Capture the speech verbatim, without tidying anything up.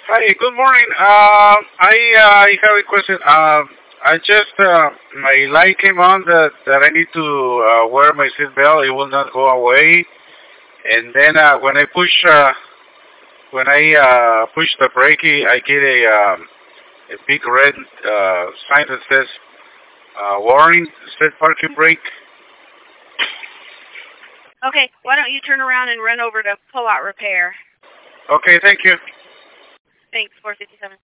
Hi, good morning. Uh, I uh, I have a question. Uh, I just uh, my light came on that that I need to uh, wear my seatbelt. It will not go away. And then uh, when I push uh, when I uh, push the brake, I get a um, a big red uh, sign that says uh, warning, set parking brake. Okay, why don't you turn around and run over to pull out repair? Okay, thank you. Thanks, four fifty-seven.